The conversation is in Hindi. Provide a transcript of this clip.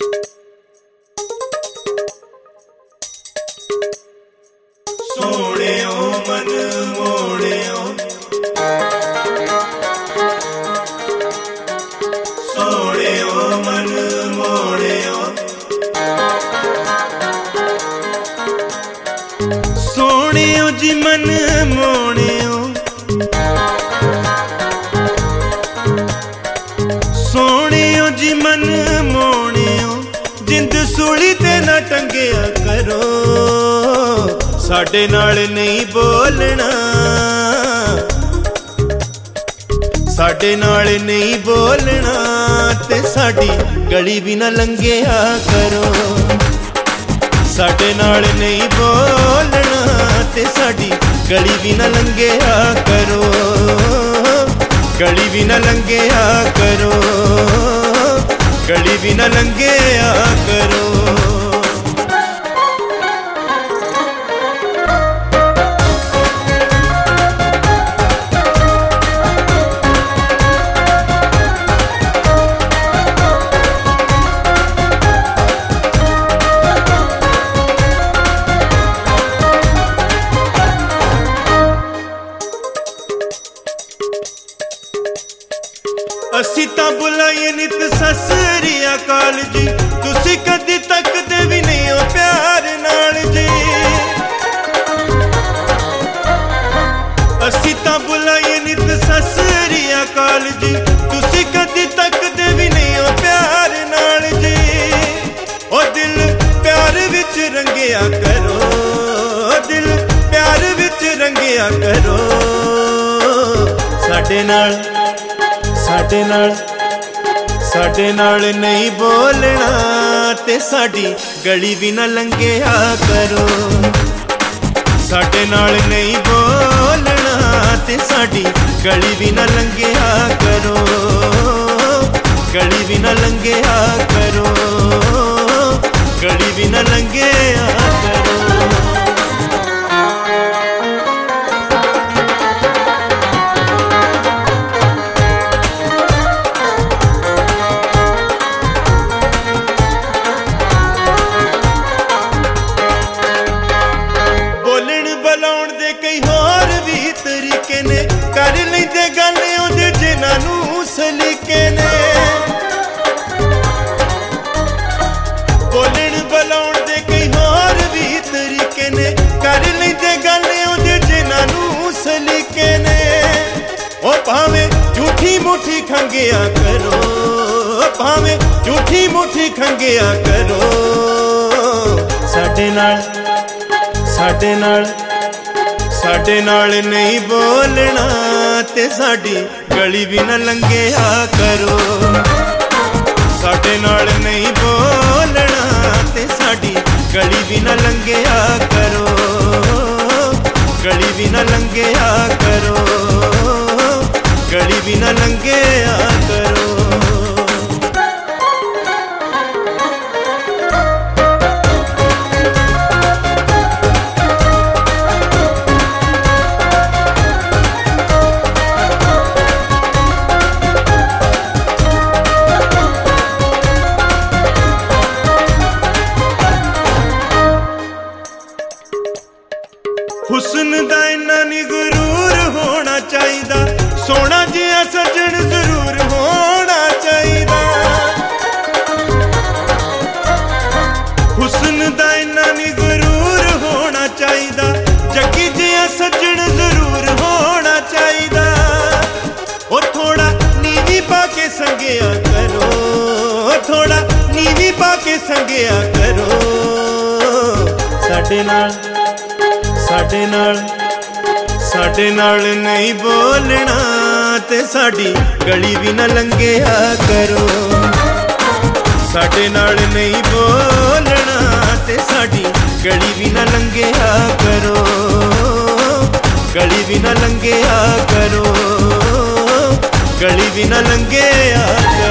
सोहणियो मन मोहणियो सोहणियो मन मोहणियो सोहणियो जी मन मोहणियो सोहणियो जी मन मोहणियो जिंद सूली ते ना टंगिया करो साडे नाल नहीं बोलना साडे नाल नहीं बोलना ते साडी गली भी ना लंघिया करो साडे नाल नहीं बोलना ते साडी गली भी ना लंघिया करो गली भी ना लंघिया करो गली भी ना लंघिया करो। असी तां बुलाइए नित सत श्री अकाल जी तुसी कदी तकदे भी नहीं हो प्यार नाल जी असी तां बुलाइए नित सत श्री अकाल जी तुसी कदी तकदे भी नहीं हो प्यार नाल जी ओ दिल प्यार विच रंगिया करो दिल प्यार विच रंगिया करो साडे नाल नहीं बोलना ते साडी गली भी ना लंघिया करो साडे नाल नहीं बोलना ते साडी गली भी ना लंघिया करो गली भी ना लंघिया करो गली भी ना लंघिया करो। कई होर भी तरीके ने कर लेंदे गल ओदे जिन्हां नूं सलीके ने बोलण बुलाउण दे कई होर भी तरीके ने कर लेंदे गल ओदे जिन्हां नूं सलीके ने ओ भावें झूठी मुठी खंगिया करो भावें झूठी मुठी खंगिया करो साडे नाल नहीं बोलना ते साडी गली भी ना लंघिया करो साडे नाल नहीं बोलना ते साडी गली भी ना लंघिया करो गली भी ना लंघिया करो गली भी ना लंघिया करो। हुस्न दा इन्ना नी गुरूर होना चाहिदा सोना जिहा सजन जरूर होना चाहिदा हुस्न दा इन्ना नी गुरूर होना चाहिदा जग्गी जिहा सजन जरूर होना चाहिदा ओ थोड़ा नीवी पाके संगिया करो थोड़ा नीवी पाके संगिया करो साडे नाल नहीं बोलना ते साडी गली भी ना लंघिया करो साडे नाल नहीं बोलना ते साडी गली भी ना लंघिया करो गली भी ना लंघिया करो गली भी ना लंघिया करो।